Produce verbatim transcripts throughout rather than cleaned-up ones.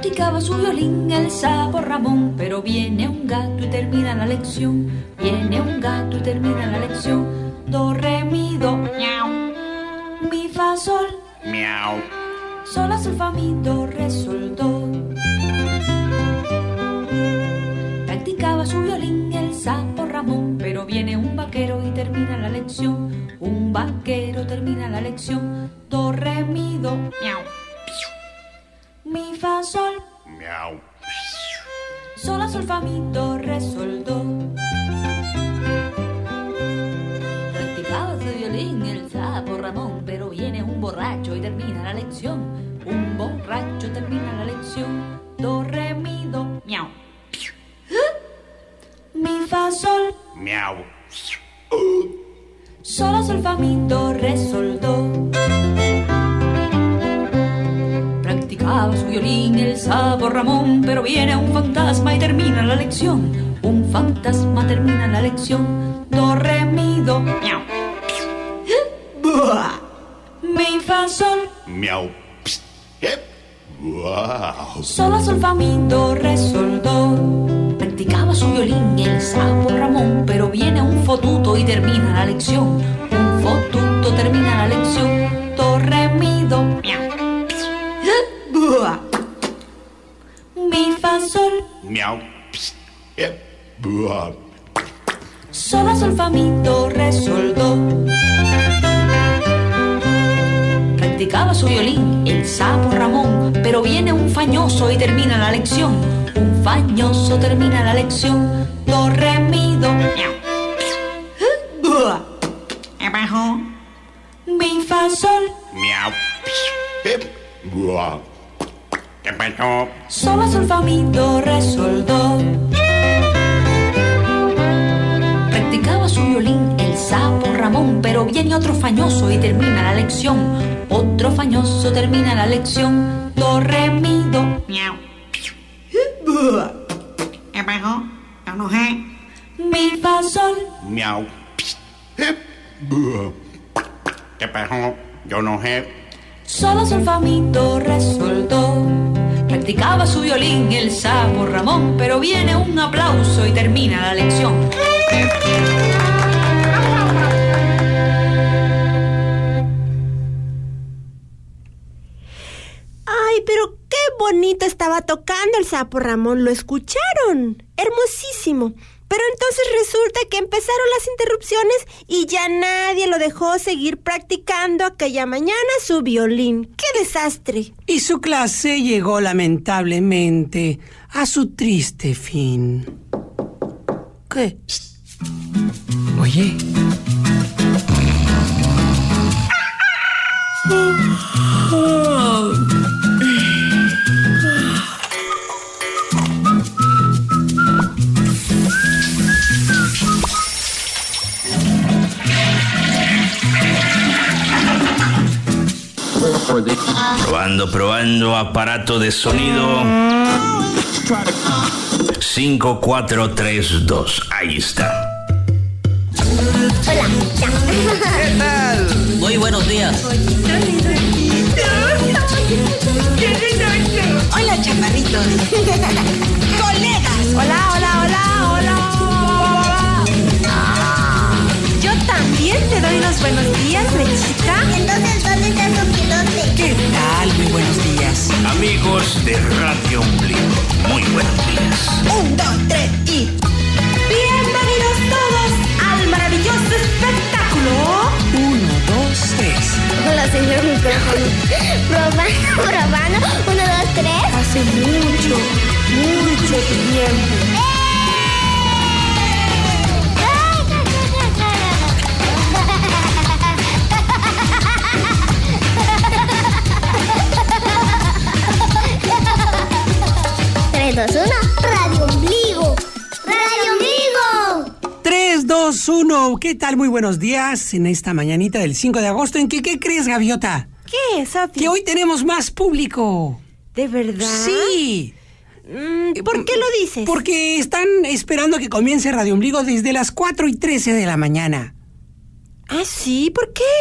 Practicaba su violín el sapo Ramón, pero viene un gato y termina la lección. Viene un gato y termina la lección. Do, re, mi, do, miau. Mi, fa, sol, miau. Sol, la, sol, fa, mi, do, re, sol, do. Practicaba su violín el sapo Ramón, pero viene un vaquero y termina la lección. Un vaquero termina la lección. Do, re, mi, do, miau. Mi, fa, sol, miau. Sol, la, sol, fa, mi, do, re, sol, do. Practicaba su violín el sapo Ramón, pero viene un borracho y termina la lección. Un borracho termina la lección. Do, re, mi, do, miau. Mi, fa, sol, miau. Sol, la, sol, fa, mi, do, re, sol, do. Practicaba su violín el sapo Ramón, pero viene un fantasma y termina la lección. Un fantasma termina la lección. Do, re, mi, do, miau. Mi, fa, sol, miau. Wow. Sol, la, sol, fa, mi, do, re, sol, do. Practicaba su violín el sapo Ramón, pero viene un fotuto y termina la lección. Un fotuto termina la lección. Do, re, mi, do, miau. Mi, fa, sol, miau. Sol, la, sol, fa, mi, do, re, sol, do. Practicaba su violín el sapo Ramón, pero viene un fañoso y termina la lección. Un fañoso termina la lección. Do, re, mi, do, miau. Abajo. Mi, fa, sol, miau. ¿Qué pasó? Sol, la, sol, fa, mi, do, re, sol, do. Practicaba su violín el sapo Ramón, pero viene otro fañoso y termina la lección. Otro fañoso termina la lección. Do, re, mi, do, miau. Abajo. Yo no sé. mi, fa, sol, miau. ¿Qué pasó? Yo no sé. Sol, la, sol, fa, mi, do, re, sol, do. Practicaba su violín el sapo Ramón, pero viene un aplauso y termina la lección. Ay, pero qué bonito estaba tocando el sapo Ramón, ¿lo escucharon? Hermosísimo. Pero entonces resulta que empezaron las interrupciones y ya nadie lo dejó seguir practicando aquella mañana su violín. ¡Qué desastre! Y su clase llegó lamentablemente a su triste fin. ¿Qué? Oye. Probando, probando, aparato de sonido. cinco, cuatro, tres, dos. Ahí está. Hola. ¿Qué tal? Muy buenos días. Hola, chaparritos. Colegas. Hola, hola, hola, hola. Ah. Yo también te doy los buenos días, Mechita. Entonces, ¿dónde está su pilote? ¿Qué tal? Muy buenos días. Amigos de Radio Ombligo, muy buenos días. Un, dos, tres y... Bienvenidos todos al maravilloso espectáculo. Uno, dos, tres. Hola, señor micrófono. Probando, probando. Uno, dos, tres. Hace mucho, mucho tiempo. tres, dos, uno. Radio Ombligo. Radio Ombligo. tres, dos, uno. ¿Qué tal? Muy buenos días en esta mañanita del cinco de agosto. ¿En qué, qué crees, Gaviota? ¿Qué, Sofi? Que hoy tenemos más público. ¿De verdad? Sí. Mm, ¿Por qué lo dices? Porque están esperando que comience Radio Ombligo desde las cuatro y trece de la mañana. ¿Ah, sí? ¿Por qué?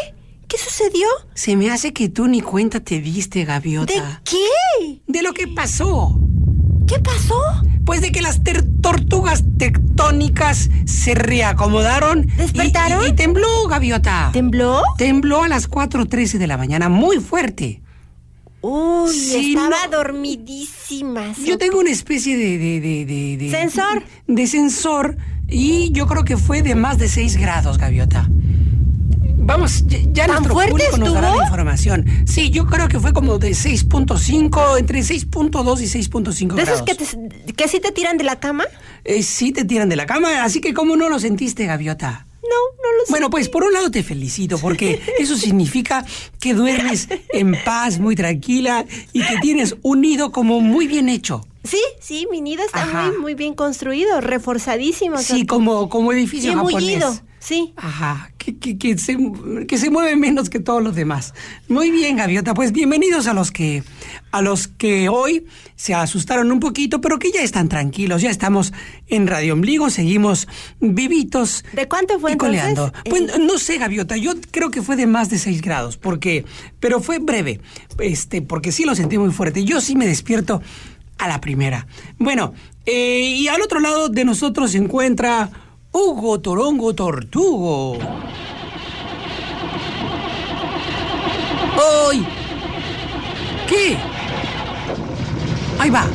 ¿Qué sucedió? Se me hace que tú ni cuenta te diste, Gaviota. ¿De qué? De lo que pasó. ¿Qué pasó? Pues de que las ter- tortugas tectónicas se reacomodaron. ¿Despertaron? Y, y, y tembló, Gaviota. ¿Tembló? Tembló a las cuatro trece de la mañana, muy fuerte. Uy, Sí, estaba no. dormidísima. Yo tengo una especie de... de, de, de, de ¿Sensor? De sensor, y yo creo que fue de más de seis grados, Gaviota. Vamos, ya, ya ¿Tan nuestro fuerte público nos dará estuvo? la información. Sí, yo creo que fue como de seis punto cinco, entre seis punto dos y seis punto cinco ¿De esos grados. que, te, que sí te tiran de la cama? Eh, sí te tiran de la cama, así que ¿cómo no lo sentiste, Gaviota? No, no lo sé. Bueno, pues por un lado te felicito, porque eso significa que duermes en paz, muy tranquila, y que tienes un nido como muy bien hecho. Sí, sí, mi nido está Ajá. muy, muy bien construido, reforzadísimo. Sí, como, como edificio bien japonés. mullido, sí. Ajá, que, que, que, se, que se mueve menos que todos los demás. Muy bien, Gaviota, pues bienvenidos a los que a los que hoy se asustaron un poquito, pero que ya están tranquilos. Ya estamos en Radio Ombligo, seguimos vivitos. ¿De cuánto fue y entonces? coleando. Pues no sé, Gaviota, yo creo que fue de más de seis grados, porque, pero fue breve, este, porque sí lo sentí muy fuerte. Yo sí me despierto a la primera. Bueno, eh, y al otro lado de nosotros se encuentra Hugo Torongo Tortugo. ¡Ay! ¿Qué? Ahí va.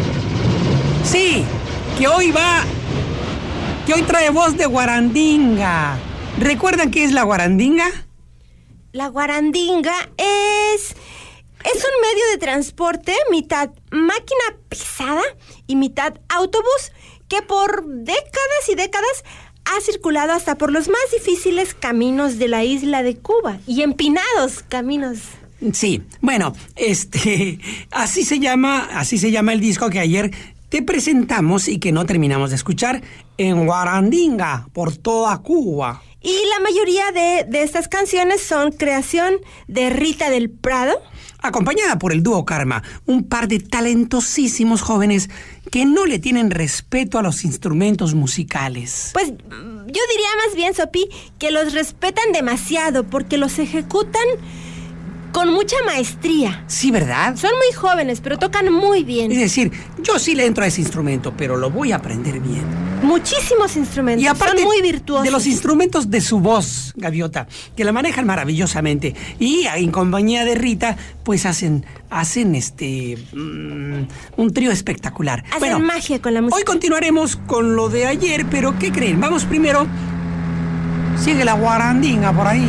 Sí, que hoy va... Que hoy trae voz de guarandinga. ¿Recuerdan qué es la guarandinga? La guarandinga es... Es un medio de transporte, mitad máquina pesada y mitad autobús, que por décadas y décadas ha circulado hasta por los más difíciles caminos de la isla de Cuba y empinados caminos. Sí, bueno, este, así se llama, así se llama el disco que ayer te presentamos y que no terminamos de escuchar, en guarandinga por toda Cuba. Y la mayoría de, de estas canciones son creación de Rita del Prado, acompañada por el dúo Karma, un par de talentosísimos jóvenes que no le tienen respeto a los instrumentos musicales. Pues yo diría más bien, Sopi, que los respetan demasiado porque los ejecutan con mucha maestría. Sí, ¿verdad? Son muy jóvenes, pero tocan muy bien. Es decir, yo sí le entro a ese instrumento, pero lo voy a aprender bien. Muchísimos instrumentos, Y aparte son muy virtuosos. de los instrumentos de su voz, Gaviota, que la manejan maravillosamente. Y en compañía de Rita, pues hacen, hacen este mm, un trío espectacular. Hacen Bueno, magia con la música. hoy continuaremos con lo de ayer, pero ¿qué creen? Vamos primero. Sigue la guarandinga por ahí.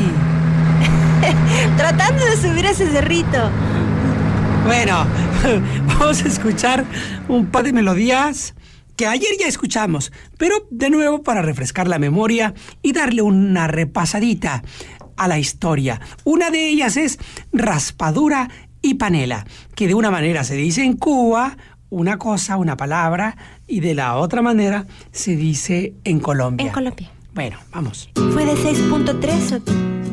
Tratando de subir ese cerrito. Bueno, vamos a escuchar un par de melodías que ayer ya escuchamos, pero de nuevo para refrescar la memoria y darle una repasadita a la historia. Una de ellas es Raspadura y Panela, que de una manera se dice en Cuba una cosa, una palabra, y de la otra manera se dice en Colombia. En Colombia. Bueno, vamos. Fue de seis punto tres, Sopi.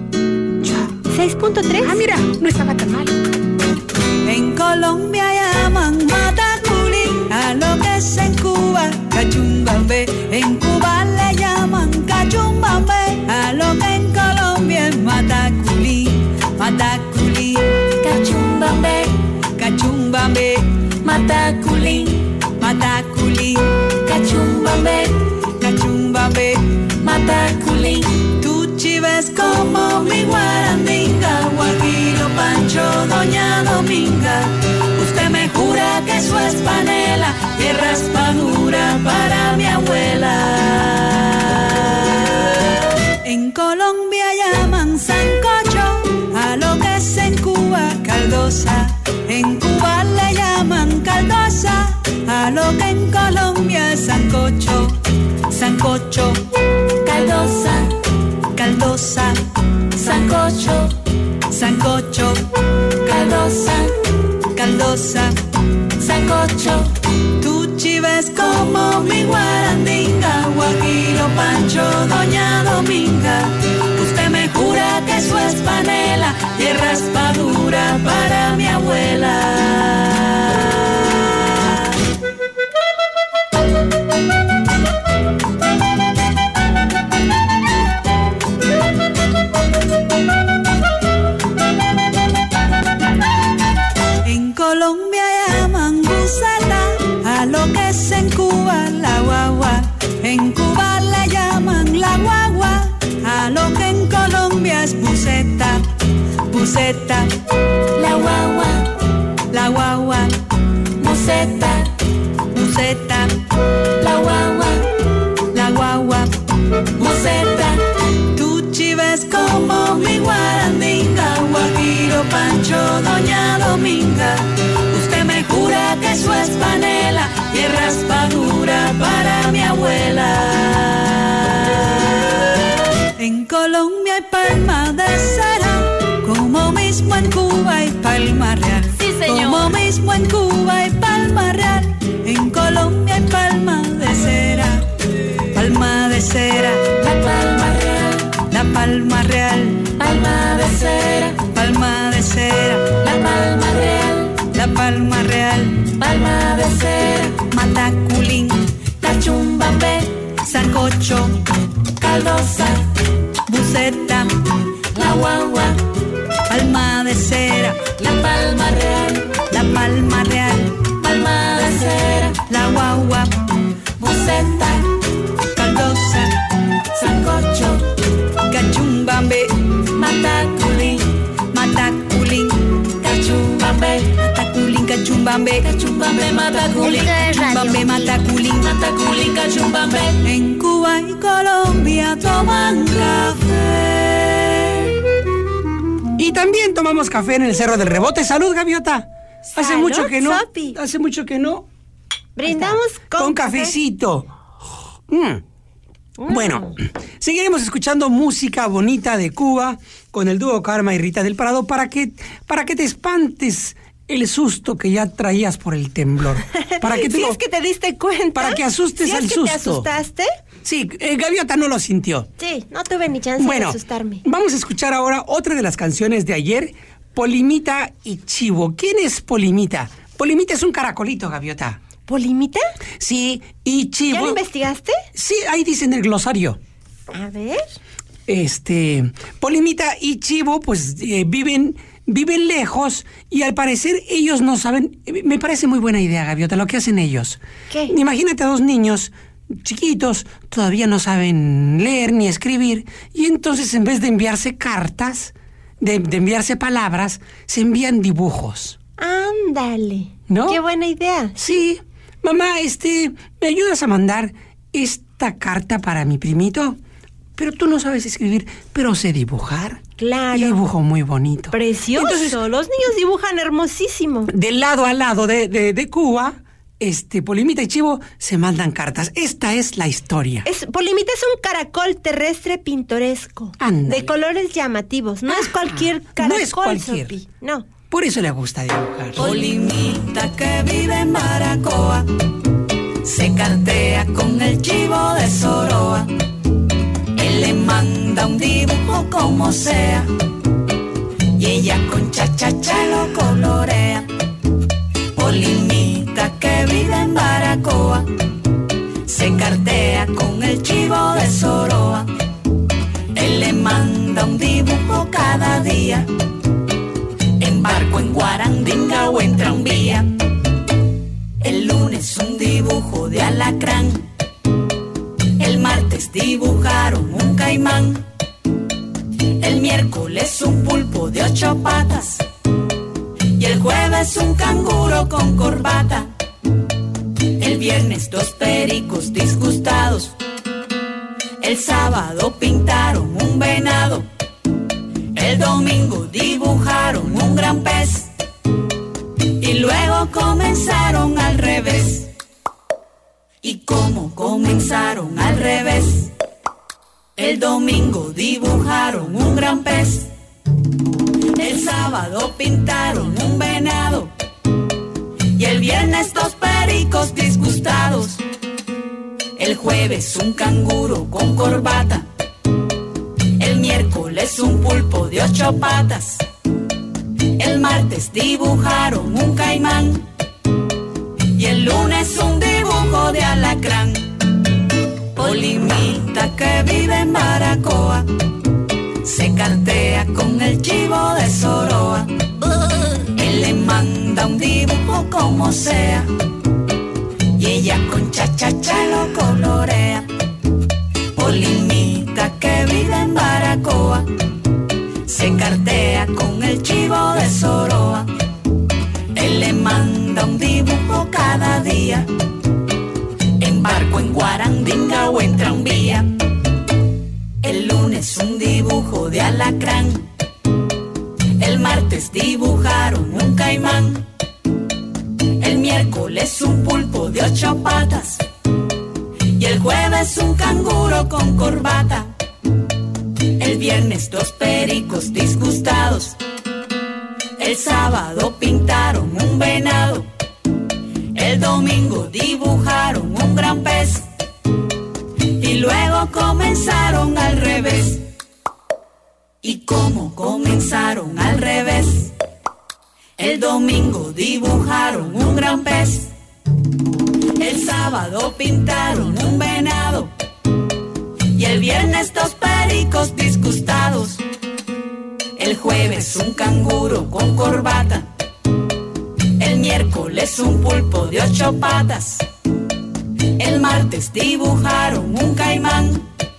¿seis punto tres? Ah, mira, no estaba tan mal. En Colombia llaman mataculi a lo que es en Cuba cachumbambe. En Cuba le llaman cachumbambe a lo que en Colombia es mataculi. Mataculi, cachumbambe, cachumbambe, mataculi, mataculi, cachumbambe, cachumbambe, mataculi. Tú chives como mi guarandinga, Guajiro, Pancho, Doña Dominga. Usted me jura que eso es panela y raspadura para mi abuela. En Colombia llaman sancocho a lo que es en Cuba caldosa. En Cuba le llaman caldosa a lo que en Colombia es sancocho. Sancocho, caldosa, caldosa, sancocho, sancocho, caldosa, caldosa, sancocho. Tú chives como mi guarandinga, Guajiro, Pancho, Doña Dominga. Usted me jura que eso es panela y es raspadura para mi abuela. Museta, la guagua, la guagua, museta, museta, la guagua, la guagua, museta. tú chives como mi guarandinga, Guajiro, Pancho, Doña Dominga. Usted me jura que eso es panela y es raspadura para mi abuela. En Colombia hay palma de cera, como mismo en Cuba hay palma real. Sí, señor. Como mismo en Cuba hay palma real, en Colombia hay palma de cera. Palma de cera, La palma real, la palma real, palma de cera, palma de cera, la palma real, la palma real. palma de cera, Mataculín, cachumbambe, sancocho, caldosa, buceta, la guagua, palma de cera, la palma real, la palma real, palma de cera, la guagua, museta, caldosa, sancocho, cachumbambe, mataculín, mataculín, cachumbambe, mataculín, cachumbambe, cachumbambe, mataculín, cachumbambe, mataculín. mataculín, cachumbambe. En Cuba y Colombia toman café. Y también tomamos café en el Cerro del Rebote. ¡Salud, Gaviota! Hace Salud, mucho que no. Sopi. Hace mucho que no. Brindamos con, Con café. cafecito. Mm. Bueno, seguiremos escuchando música bonita de Cuba con el dúo Karma y Rita del Prado para que, para que te espantes el susto que ya traías por el temblor. Para que tú Si lo- es que te diste cuenta. para que asustes si al es que susto. te asustaste. Sí, eh, Gaviota no lo sintió. Sí, no tuve ni chance Bueno, de asustarme. vamos a escuchar ahora otra de las canciones de ayer, Polimita y Chivo. ¿Quién es Polimita? Polimita es un caracolito, Gaviota. ¿Polimita? Sí, y Chivo... ¿Ya lo investigaste? Sí, ahí dice en el glosario. A ver. Este, Polimita y Chivo, pues eh, viven, viven lejos y al parecer ellos no saben. eh, Me parece muy buena idea, Gaviota, lo que hacen ellos. ¿Qué? Imagínate a dos niños chiquitos, todavía no saben leer ni escribir, y entonces en vez de enviarse cartas, de, de enviarse palabras, se envían dibujos. Ándale. ¿No? Qué buena idea. Sí, mamá, este, ¿me ayudas a mandar esta carta para mi primito? Pero tú no sabes escribir, pero sé dibujar. Claro. Y dibujo muy bonito. Precioso. Entonces, Los niños dibujan hermosísimo. de lado a lado de, de, de Cuba, este, Polimita y Chivo se mandan cartas. Esta es la historia. Es, Polimita es un caracol terrestre pintoresco. Ándale. De colores llamativos. No es Ajá. cualquier caracol, No es cualquier. Sopi. No. Por eso le gusta dibujar. Polimita que vive en Baracoa se cartea con el chivo de Soroa. Él le manda un dibujo como sea y ella con cha-cha-cha lo colorea. Polimita que vive en Baracoa se cartea con el chivo de Soroa. Él le manda un dibujo cada día, en barco, en guarandinga o en tranvía. El lunes un dibujo de alacrán, el martes dibujaron un caimán, el miércoles un pulpo de ocho patas y el jueves un canguro con corbata. El viernes dos pericos disgustados, el sábado pintaron un venado, el domingo dibujaron un gran pez y luego comenzaron al revés. ¿Y cómo comenzaron al revés? El domingo dibujaron un gran pez, el sábado pintaron un venado y el viernes dos pericos disgustados. El jueves un canguro con corbata, el miércoles un pulpo de ocho patas, el martes dibujaron un caimán y el lunes un dibujo de alacrán. Polimita que vive en Baracoa se cartea con el chivo de Soroa. Él le manda un dibujo como sea y ella con cha-cha-cha lo colorea. Polimita que vive en Baracoa se cartea con el chivo de Soroa. Él le manda un dibujo cada día, en barco, en guarandinga o en tranvía. El lunes un dibujo de alacrán, el martes dibujaron un caimán, el miércoles un pulpo de ocho patas y el jueves un canguro con corbata. El viernes dos pericos disgustados, el sábado pintaron un venado, el domingo dibujaron un gran pez y luego comenzaron al revés. ¿Y cómo comenzaron al revés? El domingo dibujaron un gran pez, el sábado pintaron un venado y el viernes dos pericos disgustados. El jueves un canguro con corbata, el miércoles un pulpo de ocho patas, el martes dibujaron un caimán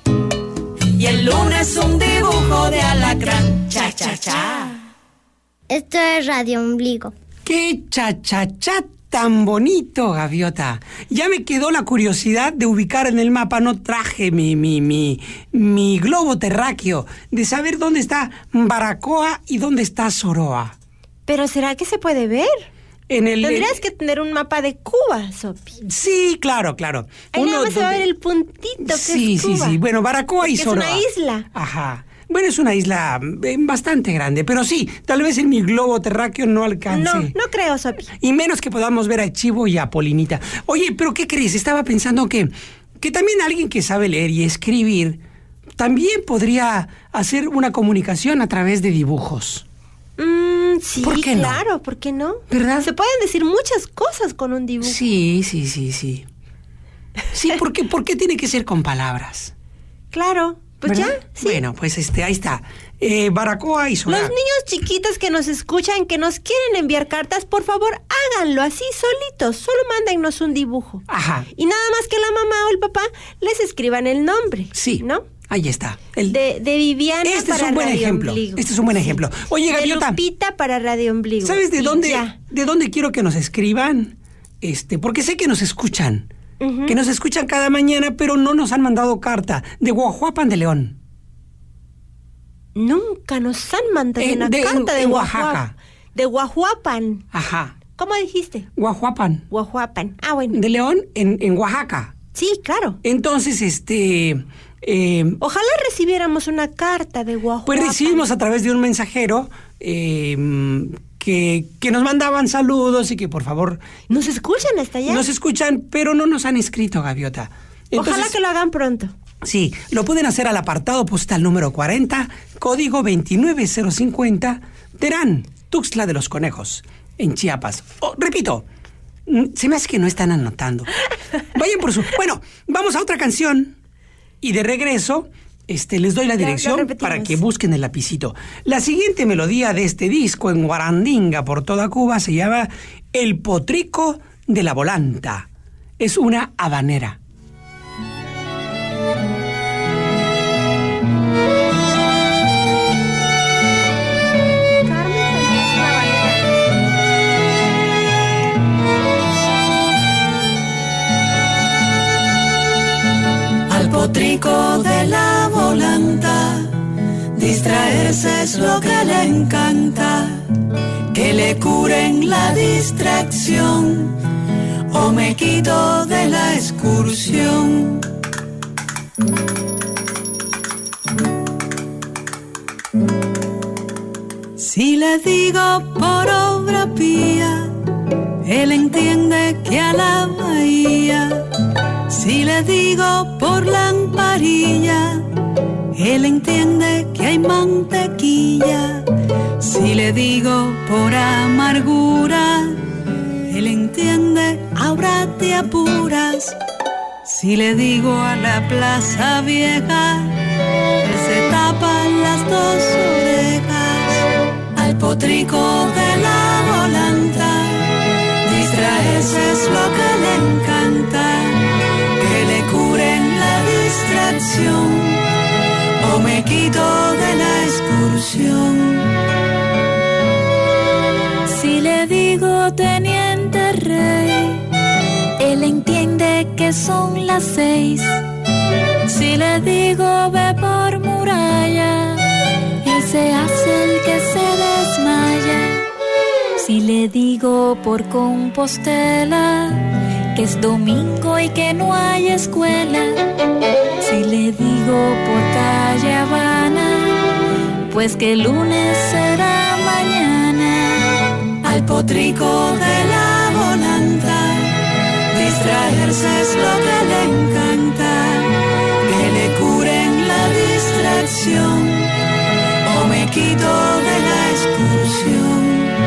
y el lunes un dibujo de alacrán. Cha, cha, cha. Esto es Radio Ombligo. ¡Qué cha-cha-cha tan bonito, Gaviota! Ya me quedó la curiosidad de ubicar en el mapa, no traje mi, mi, mi, mi globo terráqueo, de saber dónde está Baracoa y dónde está Soroa. ¿Pero será que se puede ver? En el, Tendrías el... que tener un mapa de Cuba, Sopi. Sí, claro, claro. Ahí Uno nada más se va a donde... ver el puntito que sí, es Cuba. Sí, sí, bueno, Baracoa y Soroa. Es una isla. Ajá. Bueno, es una isla eh, bastante grande, pero sí, tal vez en mi globo terráqueo no alcance. No, no creo, Sopi. Y menos que podamos ver a Chivo y a Polinita. Oye, ¿pero qué crees? Estaba pensando que, que también alguien que sabe leer y escribir también podría hacer una comunicación a través de dibujos. Mm, sí, ¿Por qué no? claro, ¿por qué no? ¿Verdad? Se pueden decir muchas cosas con un dibujo. Sí, sí, sí, sí. Sí, ¿por qué, ¿por qué tiene que ser con palabras? Claro, pues ¿verdad? ya, sí. Bueno, pues este, ahí está. Eh, Baracoa y Soroa. Los niños chiquitos que nos escuchan, que nos quieren enviar cartas, por favor, háganlo así solitos. Solo mándennos un dibujo. Ajá. Y nada más que la mamá o el papá les escriban el nombre. Sí. ¿No? Ahí está. El... De, de Viviana este para es un buen Radio ejemplo. Ombligo. Este es un buen ejemplo. Oye, De Gaviota. Lupita para Radio Ombligo. ¿Sabes de Y dónde, ya. de dónde quiero que nos escriban? Este, porque sé que nos escuchan. Ujú. Que nos escuchan cada mañana, pero no nos han mandado carta. De Guajuapan de León. Nunca nos han mandado Eh, una de- carta en- de en Oaxaca. Oaxaca. De Guajuapan. Ajá. ¿Cómo dijiste? Guajuapan. Guajuapan. Ah, bueno. De León en, en Oaxaca. Sí, claro. Entonces, este... eh, Ojalá recibiéramos una carta de Guajuapan. pues recibimos a través de un mensajero eh, que, que nos mandaban saludos y que por favor ¿Nos escuchan hasta allá? nos escuchan, pero no nos han escrito, Gaviota. Entonces, Ojalá que lo hagan pronto. sí, lo pueden hacer al apartado postal número cuarenta, código veintinueve cero cincuenta, Terán, Tuxtla de los Conejos, en Chiapas. Oh, repito, mm, se me hace que no están anotando. Vayan por su... Bueno, vamos a otra canción y de regreso este, les doy la Ya, ya dirección repetimos. para que busquen el lapicito. La siguiente melodía de este disco en guarandinga por toda Cuba se llama El Potrico de la Volanta. Es una habanera. Al potrico de la volanta, distraerse es lo que le encanta, que le curen la distracción o me quito de la excursión. Si le digo por obra pía, él entiende que a la bahía. Si le digo por lamparilla, él entiende que hay mantequilla. Si le digo por amargura, él entiende ahora te apuras. Si le digo a la plaza vieja, él se tapa las dos orejas. Al potrico de la volanta, distraerse es lo que le encanta, que le curen la distracción o me quito de la excursión. Si le digo teniente rey, él entiende que son las seis. Si le digo ve por muralla, él se hace el que se desmaya. Si le digo por Compostela, que es domingo y que no hay escuela. Si le digo por calle Habana, pues que el lunes será mañana. Al potrico de la volanta, distraerse es lo que le encanta. Que le curen la distracción o me quito de la excursión.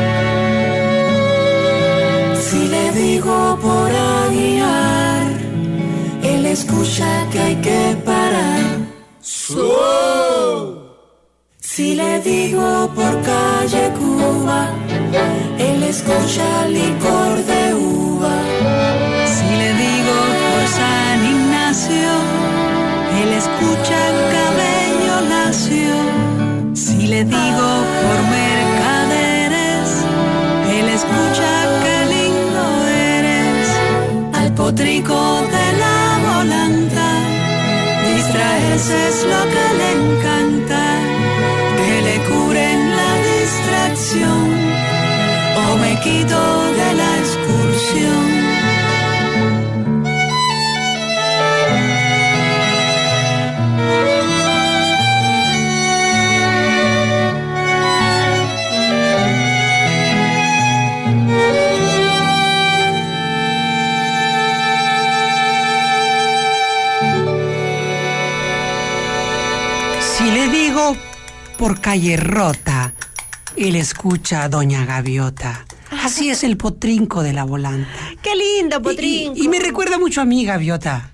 Si le digo por aguiar, él escucha que hay que parar. ¡So! Si le digo por calle Cuba, él escucha licor de uva. Si le digo por San Ignacio, él escucha cabello lacio. Si le digo por Mercaderes, él escucha que lindo eres. Al potrico de la volanta, distraerse es lo que le encanta. Que le curen la distracción o me quito de la excursión. Si le digo por calle Rota, él escucha a Doña Gaviota. Así es el potrinco de la volanta. ¡Qué lindo, potrinco! Y, y, y me recuerda mucho a mí, Gaviota.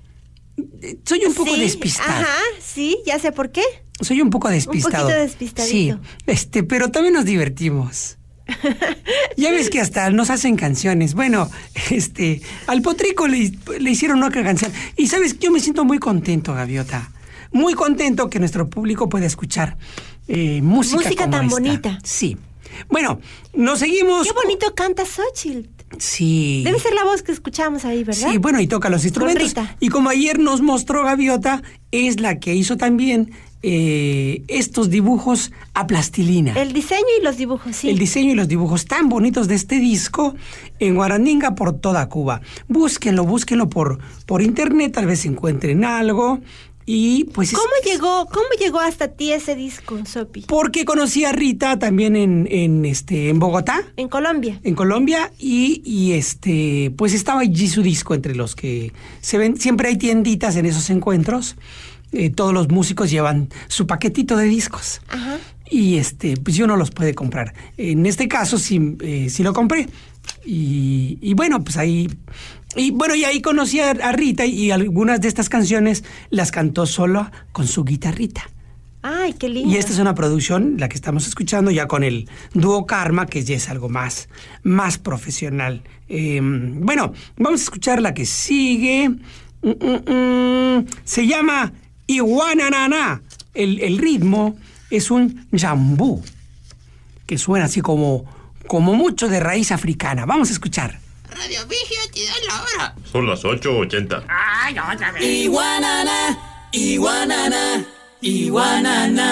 Soy un poco sí, despistado. Ajá, sí, ya sé por qué. Soy un poco despistado. Un poquito despistadito. Sí, este, pero también nos divertimos. Ya ves que hasta nos hacen canciones. Bueno, este, al potrico le, le hicieron otra canción. Y sabes, yo me siento muy contento, Gaviota. Muy contento que nuestro público pueda escuchar eh, música Música como tan esta. bonita. Sí. Bueno, nos seguimos. Qué bonito canta Xochitl. Sí. Debe ser la voz que escuchamos ahí, ¿verdad? Sí, bueno, y toca los instrumentos. Rita. Y como ayer nos mostró Gaviota, es la que hizo también eh, estos dibujos a plastilina. El diseño y los dibujos, sí. El diseño y los dibujos tan bonitos de este disco en Guarandinga por toda Cuba. Búsquenlo, búsquenlo por, por internet, tal vez encuentren algo. Y pues ¿Cómo es, llegó, cómo llegó hasta ti ese disco, Sopi? Porque conocí a Rita también en, en este en Bogotá. En Colombia. En Colombia y, y este pues estaba allí su disco entre los que se ven. Siempre hay tienditas en esos encuentros. Eh, todos los músicos llevan su paquetito de discos. Ajá. Y este pues yo no los puede comprar. En este caso sí, eh, sí lo compré. Y, y bueno, pues ahí... Y bueno, y ahí conocí a, a Rita y, y algunas de estas canciones las cantó solo con su guitarrita. Ay, qué lindo. Y esta es una producción, la que estamos escuchando ya con el dúo Karma, que ya es algo más, más profesional. Eh, bueno, vamos a escuchar la que sigue. Mm, mm, mm. Se llama Iguananana. El, el ritmo es un jambú, que suena así como, como mucho de raíz africana. Vamos a escuchar. Radio Vigio, te da la hora. Son las ocho ochenta. Ay, otra vez. Iguanana, iguanana, iguanana.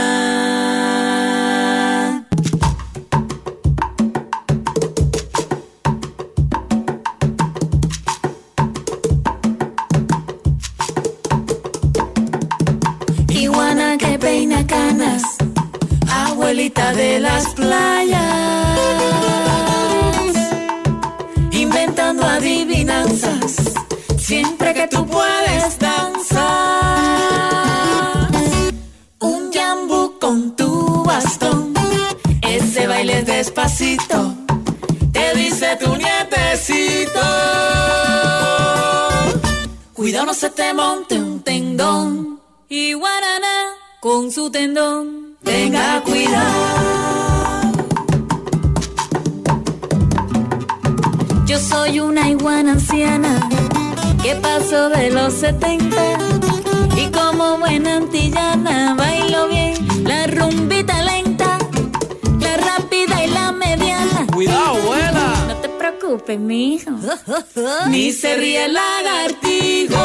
Iguana que peina canas, abuelita de las playas, inventando adivinanzas, siempre que tú puedes danzar. Un jambú con tu bastón, ese baile es despacito, te dice tu nietecito. Cuidado no se te monte un tendón, iguanana con su tendón, tenga cuidado. Yo soy una iguana anciana que pasó de los setenta y como buena antillana bailo bien la la rumbita lenta, la rápida y la mediana. Cuidado, abuela. No te preocupes, mijo. Ni se ríe el lagartijo.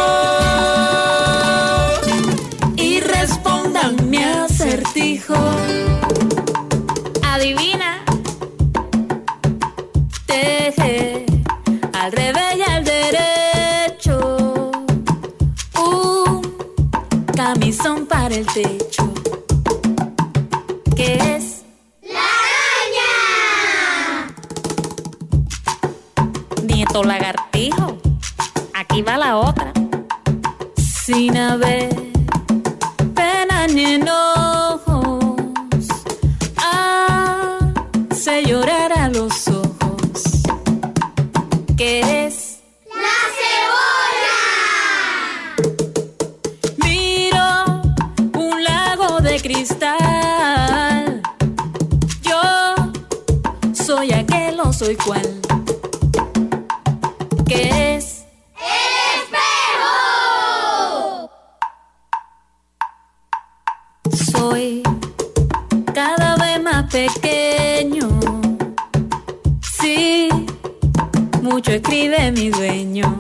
Y respondan mi acertijo. Adivina. Teje al revés y al derecho. Un camisón para el techo. ¿Qué es? ¡La araña! Nieto lagartijo. Aquí va la otra. Sin haber pena ni enojos, hace llorar a los ojos. ¿Qué es? ¡La cebolla! Miro un lago de cristal. Yo soy aquel o soy cual. ¿Qué es? Soy cada vez más pequeño. Sí, mucho escribe mi dueño.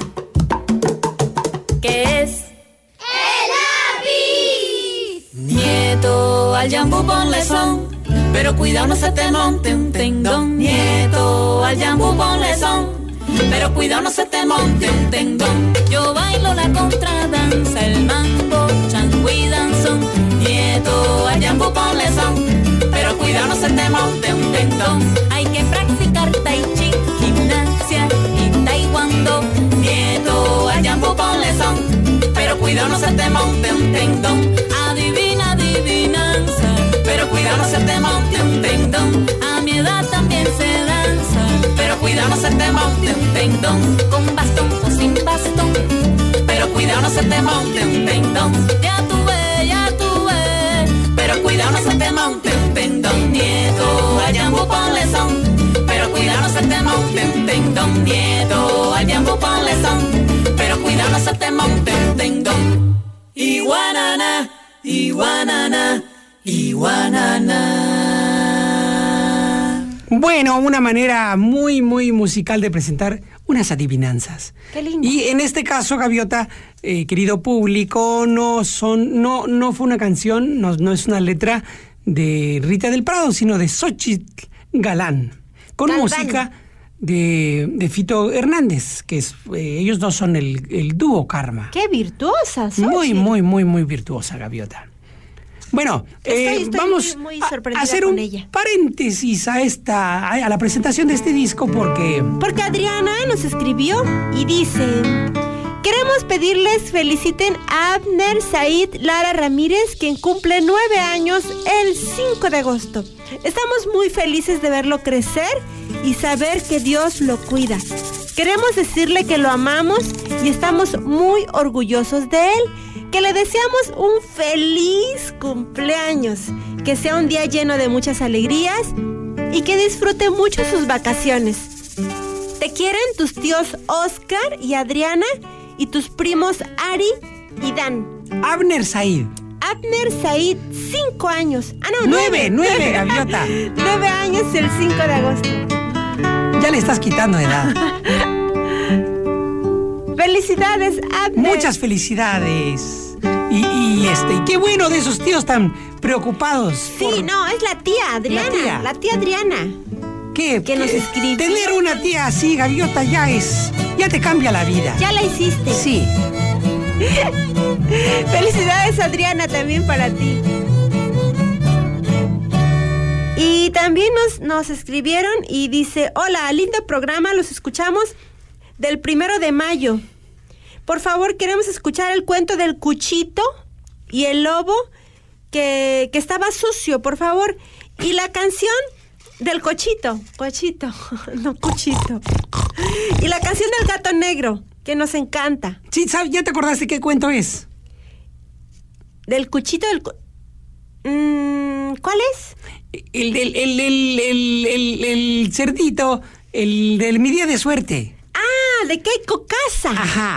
¿Qué es? ¡El lápiz! Nieto, al yambú ponle son, pero cuidado no se te monte un tendón. Nieto, al yambú ponle son, pero cuidado no se te monte un tendón. Yo bailo la contradanza, el mambo, chango y danzón. Nieto, al yambú ponle son, pero cuidado no se te monte un tendón. Hay que practicar tai chi, gimnasia y taekwondo. Nieto, al yambú ponle son, pero cuidado no se te monte un tendón. Adivina, adivinanza, pero cuidado no se te monte un tendón. A mi edad también se danza, pero cuidado no se te monte un tendón. Con bastón o sin bastón, pero cuidado no se te monte un tendón. Ya tuve, ya tuve, pero cuidado no se te monte un tendón. Nieto, al yambú ponle son, pero cuidado no se te monte un tendón. Nieto, al yambú ponle son, pero cuidado no se te monte un tendón. Iguanana, iguanana, iguanana. Bueno, una manera muy, muy musical de presentar unas adivinanzas. Qué lindo. Y en este caso, Gaviota, eh, querido público, no son, no, no fue una canción, no, no es una letra de Rita del Prado, sino de Xochitl Galán, con Galván. música de, de Fito Hernández, que es, eh, ellos dos son el, el dúo Karma. ¡Qué virtuosa! Muy, Xochitl. muy, muy, muy virtuosa, Gaviota. Bueno, Estoy- eh, estoy vamos muy a- sorprendida a hacer con un ella. paréntesis a esta, a, a la presentación de este disco porque Porque Adriana nos escribió y dice: queremos pedirles feliciten a Abner Said Lara Ramírez, quien cumple nueve años el cinco de agosto. Estamos muy felices de verlo crecer y saber que Dios lo cuida. Queremos decirle que lo amamos y estamos muy orgullosos de él, que le deseamos un feliz cumpleaños, que sea un día lleno de muchas alegrías y que disfrute mucho sus vacaciones. Te quieren tus tíos Oscar y Adriana y tus primos Ari y Dan. Abner Said. Abner Said, cinco años. Ah, no, Nueve, nueve, Gaviota. Nueve años el cinco de agosto. Ya le estás quitando edad. Felicidades, Abner. Muchas felicidades. Y, y este, y qué bueno de esos tíos tan preocupados. Sí, por- no, es la tía Adriana. La tía. La tía Adriana. ¿Qué? que nos ¿Qué? escribió. Tener una tía así, Gaviota, ya es, ya te cambia la vida. Ya la hiciste. Sí. Felicidades, Adriana, también para ti. Y también nos, nos escribieron y dice: hola, lindo programa, los escuchamos del primero de mayo. Por favor, queremos escuchar el cuento del Cuchito y el lobo que, que estaba sucio, por favor. Y la canción del Cochito, Cochito, no Cuchito. Y la canción del Gato Negro, que nos encanta. Sí, ¿sabes? ¿Ya te acordaste qué cuento es? Del Cuchito del... cu- Mm, ¿cuál es? El del el, el, el, el, el cerdito, el del mi día de suerte. Ah, de Keiko Casa. Ajá.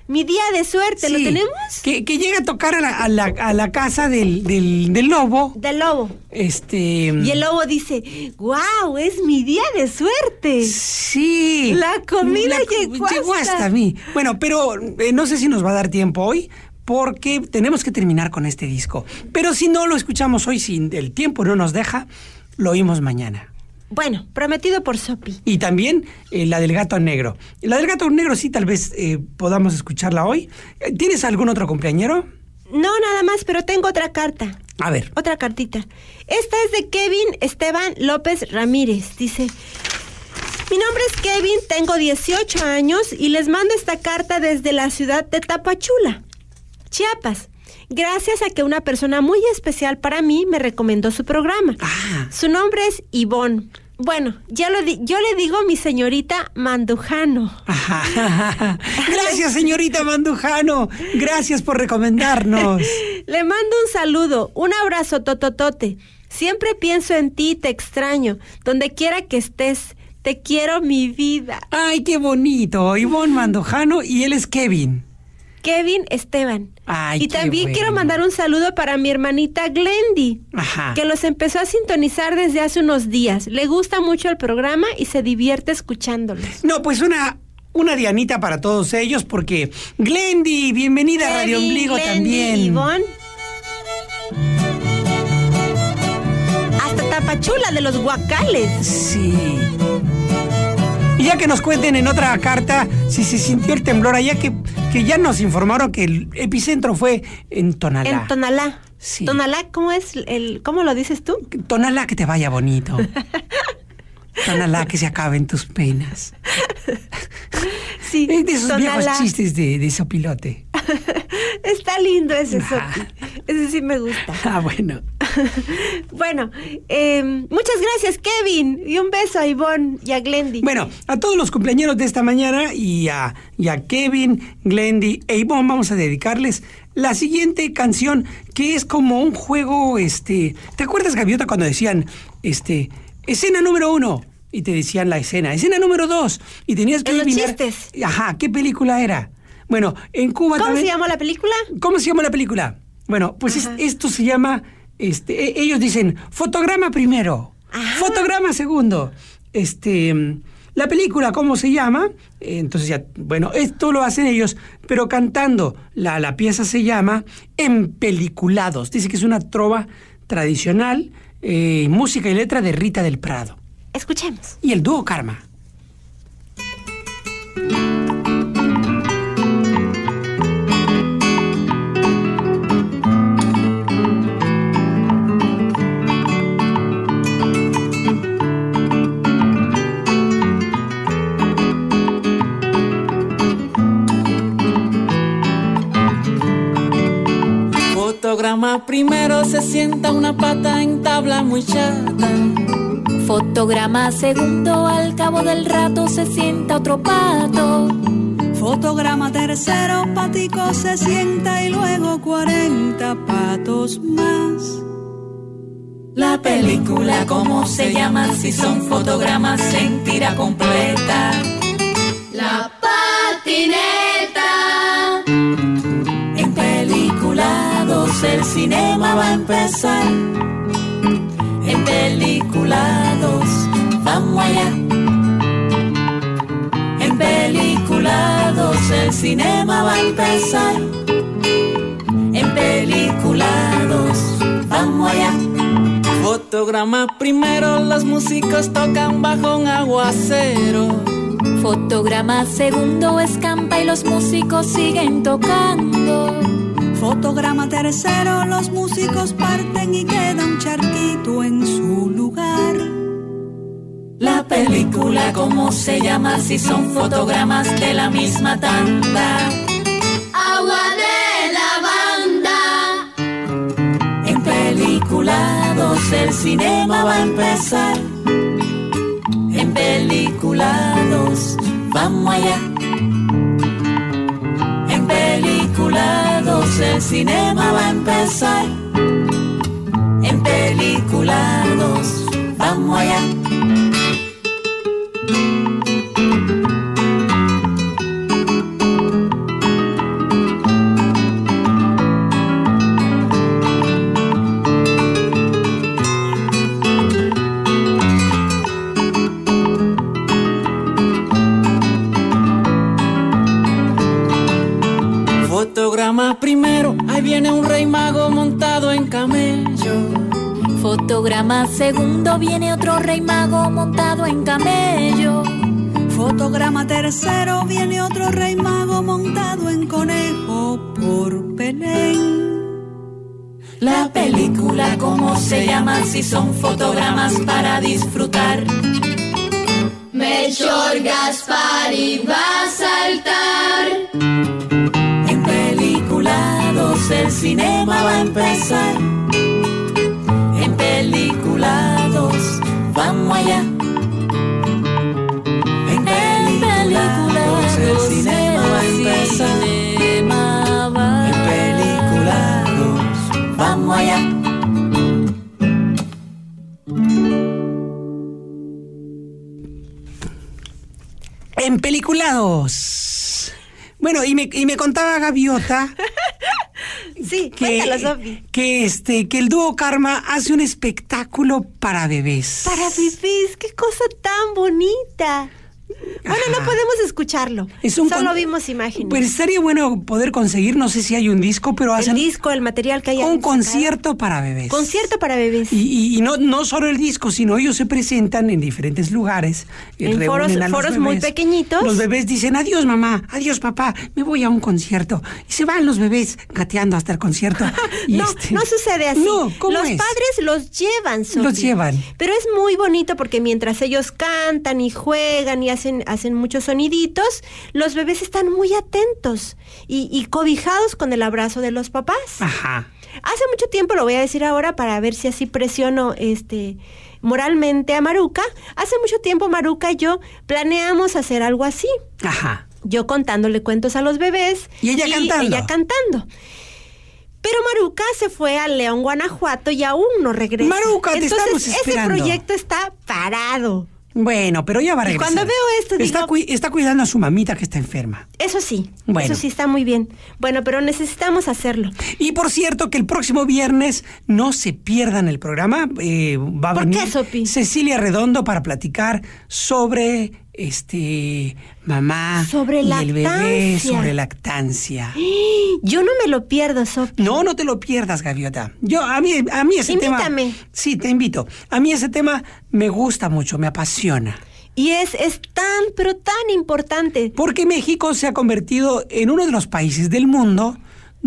Mi día de suerte, Sí, ¿lo tenemos? Que, que llega a tocar a la, a la, a la casa del, del, del lobo. Del lobo. Este. Y el lobo dice, ¡guau! Es mi día de suerte. Sí. La comida La- llegó, llegó hasta mí. Bueno, pero eh, no sé si nos va a dar tiempo hoy, porque tenemos que terminar con este disco. Pero si no lo escuchamos hoy, si el tiempo no nos deja, lo oímos mañana. Bueno, prometido por Sopi. Y también eh, la del gato negro. La del gato negro sí, tal vez eh, podamos escucharla hoy. Eh, ¿Tienes algún otro cumpleañero? No, nada más, pero tengo otra carta. A ver. Otra cartita. Esta es de Kevin Esteban López Ramírez. Dice, mi nombre es Kevin, tengo dieciocho años y les mando esta carta desde la ciudad de Tapachula, Chiapas. Gracias a que una persona muy especial para mí me recomendó su programa. Ah. Su nombre es Ivonne. Bueno, ya lo di- yo le digo mi señorita Mandujano. Ajá. Gracias, señorita Mandujano. Gracias por recomendarnos. Le mando un saludo, un abrazo tototote. Siempre pienso en ti, te extraño. Donde quiera que estés, te quiero mi vida. Ay, qué bonito. Ivonne Mandujano y él es Kevin. Kevin Esteban. Ay, y qué también bueno. quiero mandar un saludo para mi hermanita Glendy, Ajá. que los empezó a sintonizar desde hace unos días. Le gusta mucho el programa y se divierte escuchándolos. No, pues una, una dianita para todos ellos, porque Glendy, bienvenida a Radio Kevin, Ombligo Glendy, también. Ivonne. Hasta Tapachula de los Guacales. Sí. Y ya que nos cuenten en otra carta si se sintió el temblor allá, que, que ya nos informaron que el epicentro fue en Tonalá. En Tonalá. Sí. Tonalá, ¿cómo es el, cómo lo dices tú? Tonalá, que te vaya bonito. Tonalá, que se acaben tus penas. Sí, Es de esos Tonalá. viejos chistes de, de sopilote. Está lindo ese Nah. Sopi. Ese sí me gusta. Ah, bueno. Bueno, eh, muchas gracias, Kevin. Y un beso a Ivonne y a Glendy. Bueno, a todos los cumpleañeros de esta mañana y a, y a Kevin, Glendy e Ivonne vamos a dedicarles la siguiente canción, que es como un juego, este... ¿Te acuerdas, Gaviota, cuando decían, este, escena número uno? Y te decían la escena, escena número dos. Y tenías que En los adivinar... chistes. Ajá, ¿qué película era? Bueno, en Cuba ¿Cómo también... se llamó la película? ¿Cómo se llama la película? Bueno, pues es- esto se llama, este, e- ellos dicen, fotograma primero, Ajá. fotograma segundo. Este, mm, la película, ¿cómo se llama? Eh, Entonces ya, bueno, esto lo hacen ellos, pero cantando. La, la pieza se llama Empeliculados. Dice que es una trova tradicional, eh, música y letra de Rita del Prado. Escuchemos. Y el dúo Karma. Fotograma primero se sienta una pata en tabla muy chata. Fotograma segundo, al cabo del rato se sienta otro pato. Fotograma tercero, patico se sienta y luego cuarenta patos más. La película, ¿cómo se llama? Si son fotogramas en tira completa. La patineta. En peliculados el cinema va a empezar. En peliculados, vamos allá. En peliculados el cinema va a empezar. En peliculados, vamos allá. Fotograma primero, los músicos tocan bajo un aguacero. Fotograma segundo, escampa y los músicos siguen tocando. Fotograma tercero, los músicos parten y queda un charquito en su lugar. La película, ¿cómo se llama? Si son fotogramas de la misma tanda. Agua de lavanda. En peliculados el cinema va a empezar. En peliculados, vamos allá. En peliculados el cinema va a empezar. En peliculados, vamos allá. viene un rey mago montado en camello. Fotograma segundo, viene otro rey mago montado en camello. Fotograma tercero, viene otro rey mago montado en conejo por Belén. La película, ¿cómo se llama? Si son fotogramas para disfrutar. Melchor, Gaspar y va a saltar. En peliculados el cinema va a empezar. En peliculados vamos allá. En peliculados el cinema va a empezar. En peliculados vamos allá. En peliculados. Bueno, y me, y me contaba Gaviota sí, que, cuéntalo, Sofi. que este que el dúo Karma hace un espectáculo para bebés. Para bebés, qué cosa tan bonita. Bueno, Ajá. no podemos escucharlo. Es un Solo con... vimos imágenes. Pues estaría bueno poder conseguir, no sé si hay un disco, pero hacen el disco, el material que hay. un concierto sacado. Para bebés. Concierto para bebés. Y, y, y no, no solo el disco, sino ellos se presentan en diferentes lugares. En foros, foros muy pequeñitos. Los bebés dicen, adiós mamá, adiós papá, me voy a un concierto. Y se van los bebés gateando hasta el concierto. Y no, este... no sucede así. No, ¿cómo los es? padres los llevan, Sofi. Los llevan. Pero es muy bonito porque mientras ellos cantan y juegan y hacen, hacen muchos soniditos, los bebés están muy atentos y, y cobijados con el abrazo de los papás. Ajá. Hace mucho tiempo, lo voy a decir ahora para ver si así presiono este moralmente a Maruca. Hace mucho tiempo Maruca y yo planeamos hacer algo así. Ajá. Yo contándole cuentos a los bebés. Y ella cantando. ella cantando. Pero Maruca se fue a León, Guanajuato y aún no regresa. Maruca, te Entonces, estamos esperando. ese proyecto está parado. Bueno, pero ya va a regresar. Y cuando veo esto digo... Está, cu está cuidando a su mamita que está enferma. Eso sí, bueno. eso sí está muy bien. Bueno, pero necesitamos hacerlo. Y por cierto, que el próximo viernes no se pierdan el programa. Eh, va a ¿Por venir qué, Sopi? Cecilia Redondo para platicar sobre este mamá sobre y lactancia. el bebé, sobre lactancia. Yo no me lo pierdo, Sopi. No, no te lo pierdas, Gaviota. Yo, a mí, a mí ese Invítame. tema... Sí, te invito. A mí ese tema me gusta mucho, me apasiona. Y es, es tan, pero tan importante. Porque México se ha convertido en uno de los países del mundo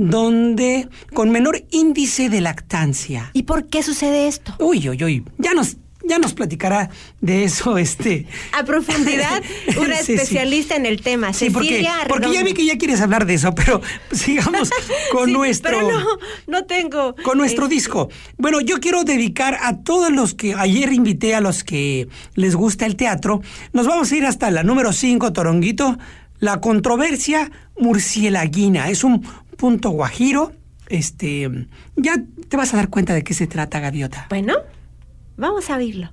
donde con menor índice de lactancia. ¿Y por qué sucede esto? Uy, uy, uy. Ya nos... Ya nos platicará de eso, este... A profundidad, una sí, especialista sí. en el tema, sí, porque, Cecilia porque ya vi que ya quieres hablar de eso, pero sigamos con sí, nuestro... Pero no, no tengo... Con nuestro eh, disco. Bueno, yo quiero dedicar a todos los que... Ayer invité a los que les gusta el teatro. Nos vamos a ir hasta la número cinco, Toronguito. La controversia murcielaguina. Es un punto guajiro. Este... Ya te vas a dar cuenta de qué se trata, Gaviota. Bueno... Vamos a oírlo.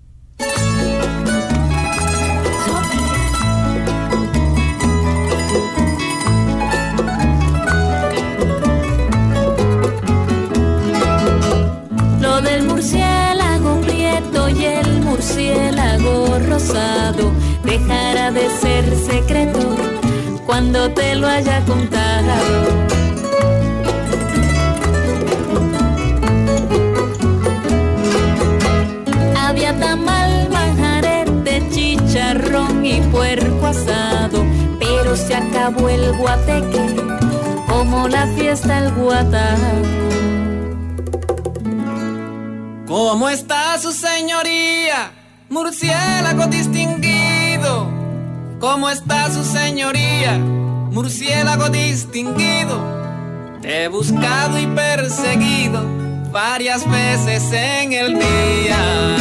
Lo del murciélago prieto y el murciélago rosado dejará de ser secreto cuando te lo haya contado. Había tamal, manjarete, chicharrón y puerco asado, pero se acabó el guateque, como la fiesta el guataco. ¿Cómo está su señoría, murciélago distinguido? ¿Cómo está su señoría, murciélago distinguido? Te he buscado y perseguido varias veces en el día.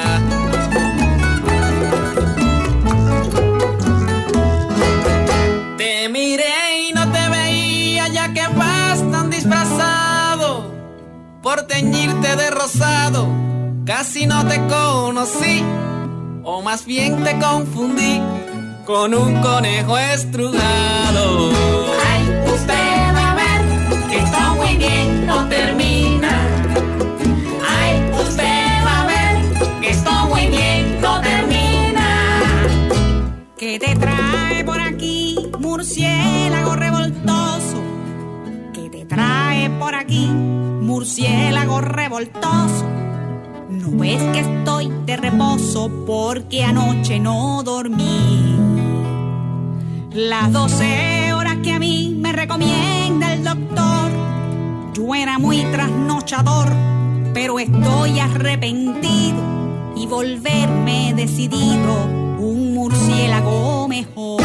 Te miré y no te veía, ya que vas tan disfrazado por teñirte de rosado. Casi no te conocí, o más bien te confundí con un conejo estrujado. Ay, usted va a ver que está muy bien, no termina. Ay, usted va a ver que está muy bien, no termina. ¿Qué te trae por aquí, murciélago revoltoso? ¿Qué te trae aquí, murciélago revoltoso. No ves que estoy de reposo porque anoche no dormí. Las doce horas que a mí me recomienda el doctor, yo era muy trasnochador, pero estoy arrepentido y volverme decidido un murciélago mejor.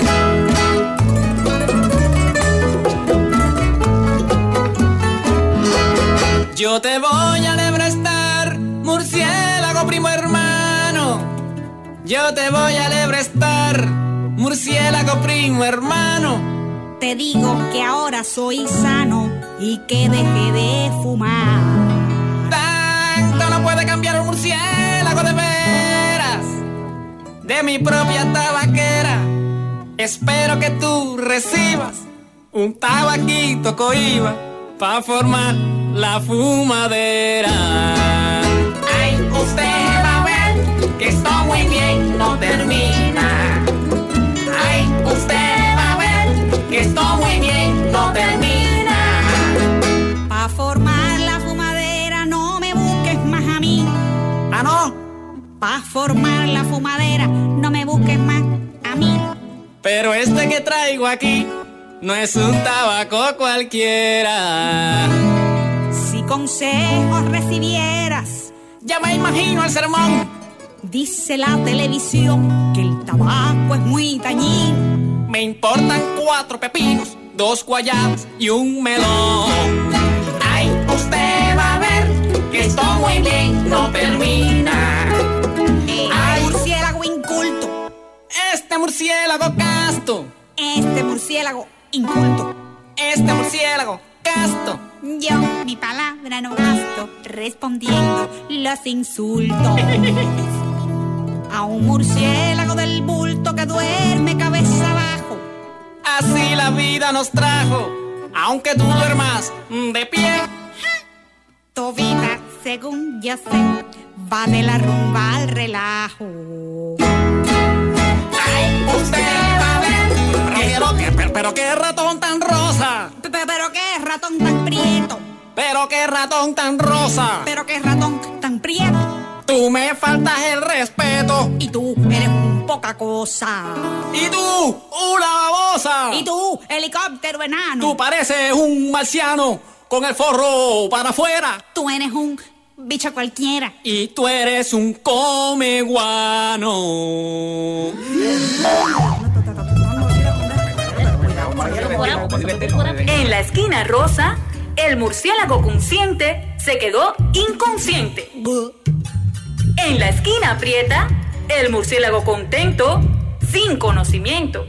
Yo te voy a lebrestar, murciélago primo hermano. Yo te voy a lebrestar, murciélago primo hermano. Te digo que ahora soy sano y que dejé de fumar. Tanto no puede cambiar un murciélago de veras, de mi propia tabaquera. Espero que tú recibas un tabaquito cohiba pa' formar la fumadera. Ay, usted va a ver que esto muy bien no termina. Ay, usted va a ver que esto muy bien no termina. Pa' formar la fumadera no me busques más a mí. Ah, no. Pa' formar la fumadera no me busques más a mí. Pero este que traigo aquí no es un tabaco cualquiera. Si consejos recibieras, ya me imagino el sermón. Dice la televisión que el tabaco es muy dañino. Me importan cuatro pepinos, dos guayabas y un melón. Ay, usted va a ver que esto muy bien no termina. Ay, murciélago inculto. Este murciélago casto. Este murciélago inculto. Este murciélago casto. Yo mi palabra no gasto respondiendo los insultos. A un murciélago del bulto que duerme cabeza abajo. Así la vida nos trajo, aunque tú duermas de pie. Todita, según yo sé, va de la rumba al relajo. Ay, usted va a ver. Pero, pero, pero, pero qué ratón tan rosa. Pero qué ratón tan prieto. Pero qué ratón tan rosa. Pero qué ratón tan prieto. Tú me faltas el respeto. Y tú eres un poca cosa. Y tú, una babosa. Y tú, helicóptero enano. Tú pareces un marciano con el forro para afuera. Tú eres un bicho cualquiera. Y tú eres un comeguano. En la esquina rosa, el murciélago consciente se quedó inconsciente. En la esquina prieta, el murciélago contento, sin conocimiento.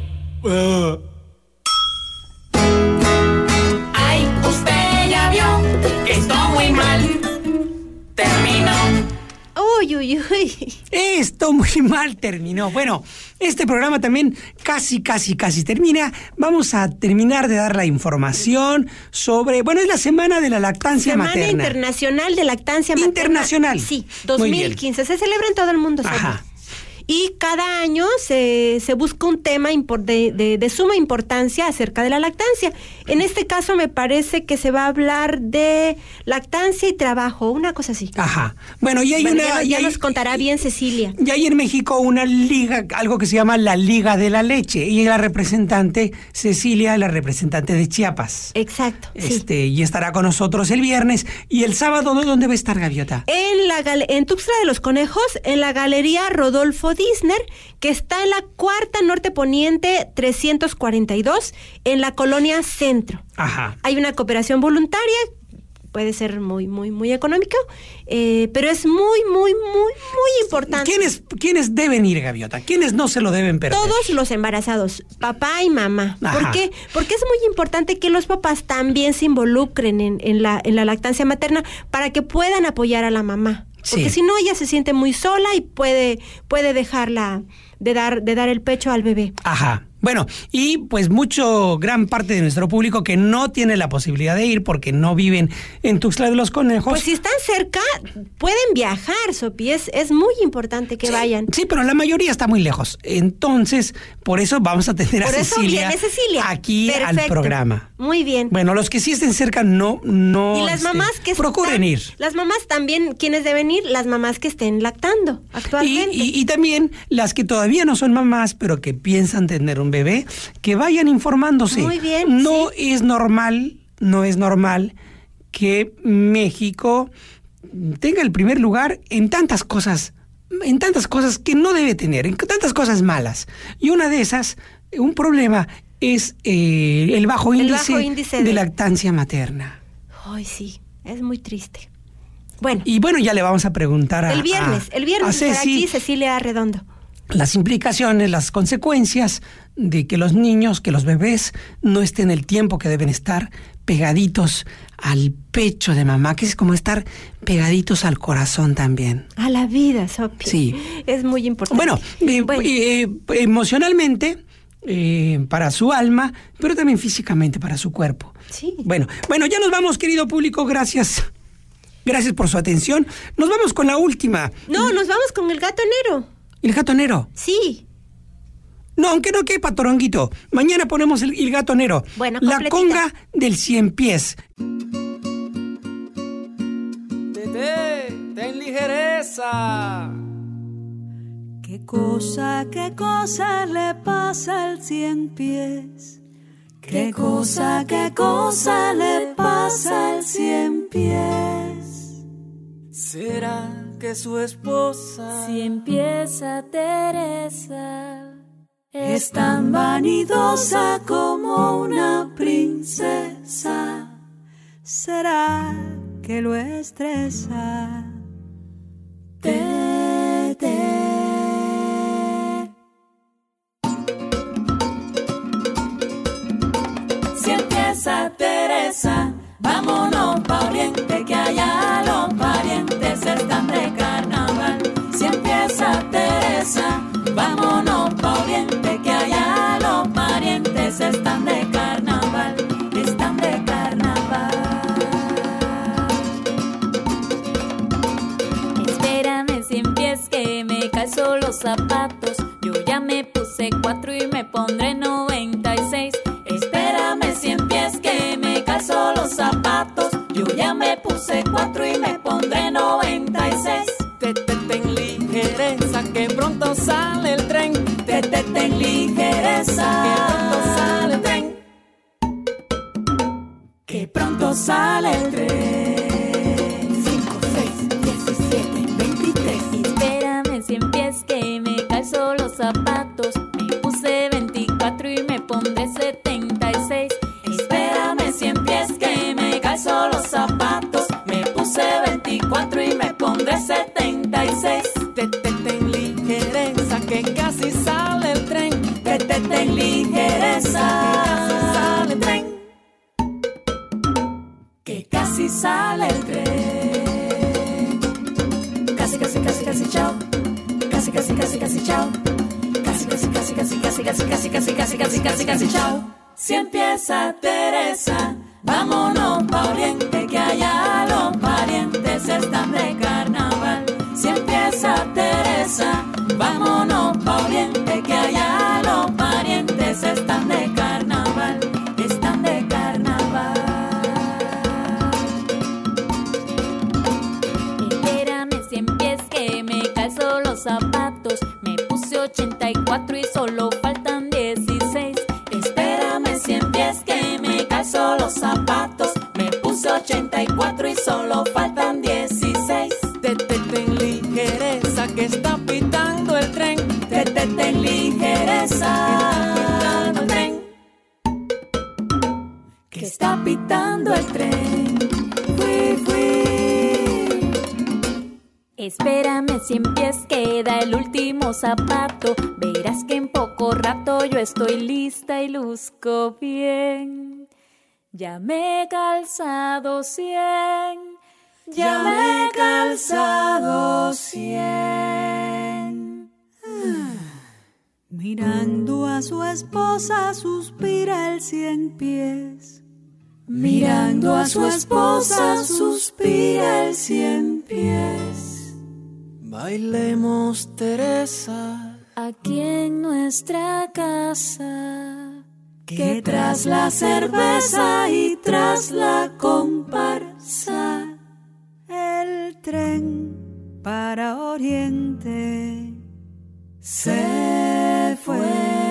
Ay, usted ya vio que esto muy mal terminó. Uy, uy, uy. Esto muy mal terminó. Bueno, este programa también casi, casi, casi termina. Vamos a terminar de dar la información sobre... Bueno, es la Semana de la Lactancia Semana Materna. Internacional de Lactancia Materna. Internacional. Sí, dos mil quince. Se celebra en todo el mundo. Ajá. Y cada año se, se busca un tema impor- de, de, de suma importancia acerca de la lactancia. En este caso me parece que se va a hablar de lactancia y trabajo, una cosa así. Ajá. Bueno, y hay bueno, una... Ya, y ya hay, nos contará bien Cecilia. Y hay en México una liga, algo que se llama la Liga de la Leche. Y la representante, Cecilia, la representante de Chiapas. Exacto. Este, sí. Y estará con nosotros el viernes. ¿Y el sábado dónde va a estar, Gaviota? En, la gal- en Tuxtla de los Conejos, en la Galería Rodolfo Disner, que está en la cuarta norte poniente trescientos cuarenta y dos, en la colonia Centro. Ajá. Hay una cooperación voluntaria, puede ser muy, muy, muy económico, eh, pero es muy, muy, muy, muy importante. ¿Quiénes, ¿Quiénes deben ir, Gaviota? ¿Quiénes no se lo deben perder? Todos los embarazados, papá y mamá. Ajá. ¿Por qué? Porque es muy importante que los papás también se involucren en, en, la, en la lactancia materna para que puedan apoyar a la mamá. Porque Sí. si no, ella se siente muy sola y puede, puede dejarla de dar, de dar el pecho al bebé. Ajá. Bueno, y pues mucho, gran parte de nuestro público que no tiene la posibilidad de ir porque no viven en Tuxtla de los Conejos. Pues si están cerca, pueden viajar, Sopi. Es, es muy importante que sí, vayan. Sí, pero la mayoría está muy lejos. Entonces, por eso vamos a tener Por a eso Cecilia, viene Cecilia. aquí Perfecto. al programa. Muy bien. Bueno, los que sí estén cerca no, no. Y las este, mamás que procuren están, ir. Las mamás también, ¿quiénes deben ir? Las mamás que estén lactando actualmente. Y, y, y también las que todavía no son mamás, pero que piensan tener un bebé, que vayan informándose. Muy bien. No sí. es normal, no es normal que México tenga el primer lugar en tantas cosas, en tantas cosas que no debe tener, en tantas cosas malas. Y una de esas, un problema es eh, el, bajo, el índice bajo índice de, de lactancia materna. Ay, sí, es muy triste. Bueno. Y bueno, ya le vamos a preguntar a El viernes, a, el viernes a estará Ceci aquí Cecilia Arredondo. las implicaciones, las consecuencias de que los niños, que los bebés no estén el tiempo que deben estar pegaditos al pecho de mamá, que es como estar pegaditos al corazón también. A la vida, Sopi. Sí. Es muy importante. Bueno, eh, bueno. Eh, emocionalmente, eh, para su alma, pero también físicamente para su cuerpo. Sí. Bueno, bueno, ya nos vamos, querido público, gracias. Gracias por su atención. Nos vamos con la última. No, nos vamos con el gato negro. ¿El gato negro? Sí. No, aunque no quepa, Toronguito. Mañana ponemos el, el gato negro. Bueno, la completita. conga del cien pies. Tete, ten ligereza. ¿Qué cosa, qué cosa le pasa al cien pies? ¿Qué cosa, qué cosa le pasa al cien pies? ¿Será que su esposa, cien pies a Teresa, es tan vanidosa como una princesa? ¿Será que lo estresa? Te, te. Si empieza Teresa, vámonos pa' Oriente, que allá los parientes están de carnaval. Si empieza Teresa, vámonos pa' Oriente, que allá los parientes están de carnaval, están de carnaval. Espérame cien pies que me calzo los zapatos. Yo ya me puse cuatro y me pondré noventa y seis. Espérame cien pies que me calzo los zapatos. Yo ya me puse cuatro y me pondré noventa y seis. te, te, ten ligereza, que pronto sale el tren. Te, te, ten ligereza, que pronto sale el tren. Que pronto sale el tren. Cinco, seis, diecisiete, veintitrés. Espérame cien pies que me calzo los zapatos. Me puse veinticuatro y me pondré setenta y seis. Espérame cien pies que me calzo los zapatos. Me puse veinticuatro y me pondré setenta y seis. Te, te, ten ligereza, que casi sale el tren. Te, te, ten ligereza, que casi sale el tren. Que casi sale el tren. Casi, casi, casi, casi, chao. Casi, casi, casi, casi, chao. Casi, casi, casi, casi, casi, casi, casi, casi, casi, casi, casi, casi, chao. Si empieza Teresa, vámonos pa' Oriente, que allá los parientes están de carnaval. Si empieza Teresa, vámonos pa' Oriente, que allá los parientes están de carnaval, están de carnaval. Espérame cien pies que me calzo los zapatos. Me puse ochenta y cuatro y solo faltan dieciséis. Espérame cien pies que me calzo los zapatos. Me puse ochenta y cuatro y solo faltan dieciséis. Te, te, ten ligereza, que está pitando el tren. Te, te, ten ligereza, que está pitando el tren. Que está pitando el tren. Fui, fui. Espérame cien pies queda el último zapato. Verás que en poco rato yo estoy lista y luzco bien. Ya me he calzado cien. Ya me he calzado cien. Mirando a su esposa suspira el cien pies. Mirando a su esposa suspira el cien pies. Bailemos, Teresa, aquí en nuestra casa. que tras la cerveza y tras la comparsa, el tren para Oriente se fue.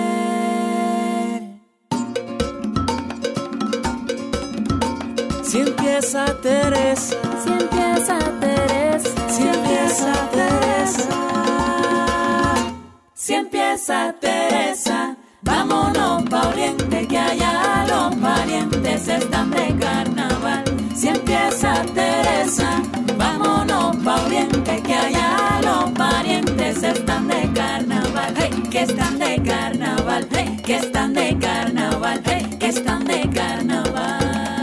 Si empieza Teresa, si empieza Teresa, si empieza Teresa, si empieza Teresa, vámonos pa' Oriente, que allá los parientes están de carnaval. Si empieza Teresa, vámonos pa' Oriente, que allá los parientes están de carnaval. Hey, que están de carnaval, hey, que están de carnaval, hey, que están de carnaval.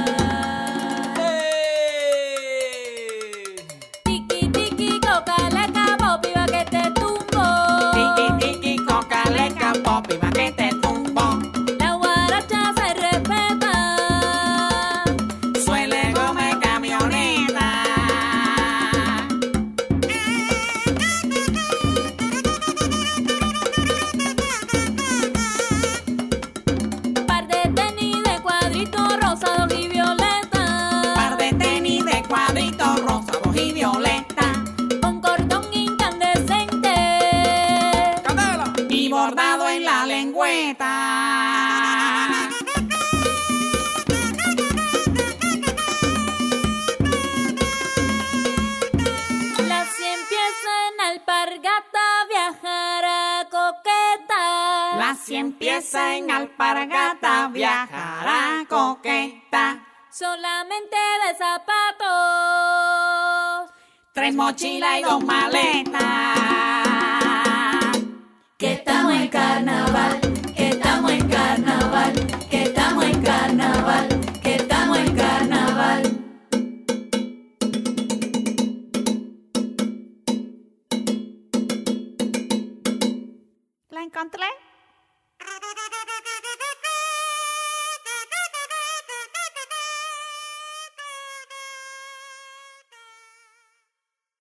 Si empieza en alpargata, viajará coqueta. Solamente de zapatos, tres mochilas y dos maletas. Que estamos en carnaval, que estamos en carnaval, que estamos en carnaval, que estamos en carnaval. ¿La encontré?